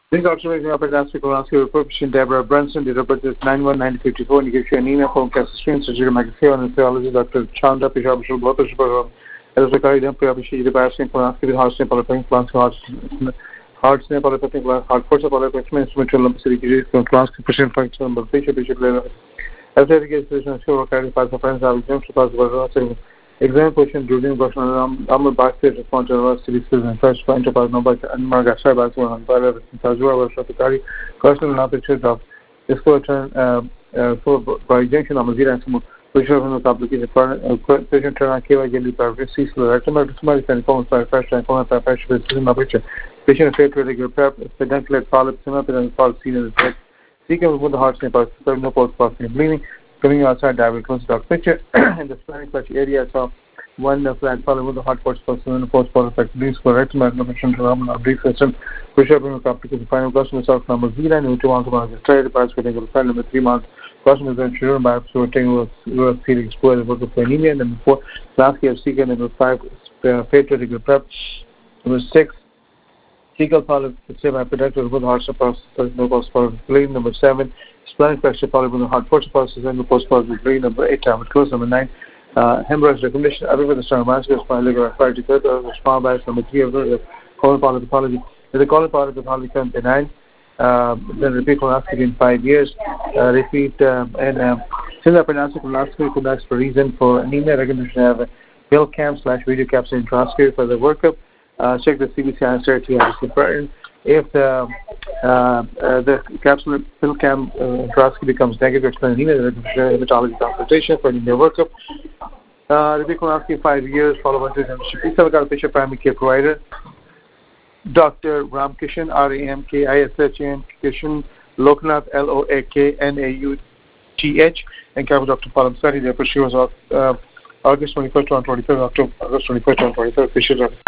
This observation of Plastic Colonoscopy with Patient Deborah Brunson, date of birth is 9/1/1954, and he gives you anemia from cancer screen surgery, microphone, and theology, Dr. Chanda Pishabashul, Botashapur, Electrocardiogram, Pre-Operative Biopsy, Colonoscopy, Heart Snip, Polypectomy, Heart Snip, Polypectomy, Heart Force, Polypectomy, Instrumental Lumpicity, Colonoscopy, Patient Function, Number, Patient Later. Athletic education, sure, cardiac parts of friends, exams to pass the exam question, Julian question, I'm basket response to university and first point about number and Margasha Baswan and Bala Tajua Shapikari, personal knowledge of this question by junction of Mazira and some visual application patient turn Kiva Jelly Privacy, recommend somebody can come by fashion and come by fashion with cinema picture. Patient failed to regular prep, pedantic polyps, and fall seen in the seeking with the heart snip, no post passing bleeding. Coming outside diabetic stock picture in the splenic patch area, so one flat follow with the hot force person and the post effect leads for rectum admission to the brief system, push up in the complicated final question of number 0 and which one to straight parts with a file number 3 months. Question is then children by absorbing was feeling exposed with anemia, and then 4 last year seeking number 5 patriotic prep, number 6 fecal polyp semi-productive with heart support, no post bleeding, number 7 splenic fracture polyp with the heart force process and the post-positive bleeding, number 8 time close, number 9 hemorrhage recommendation, other with the sternal vascular spinal liver acquired small bias, number 3 of the colon polyp pathology. If the colon polyp pathology becomes benign, then repeat colonoscopy in 5 years. Repeat and since the pronounced colonoscopy conducts for reason for anemia, recommendation have a pill cam/video capsule introscopy for the workup. Check the CBC answer to have if the capsule pill cam introscopy becomes negative, explain anemia, the hematology consultation for anemia workup. Repeat colonoscopy 5 years, followed by the patient primary care provider. Dr. Ramkishan, Ramkishan, Kishan Loknath, Loknath, and Capital Dr. Palam Sari. Therefore, she was August 21st, 2023, August 21st, 2023.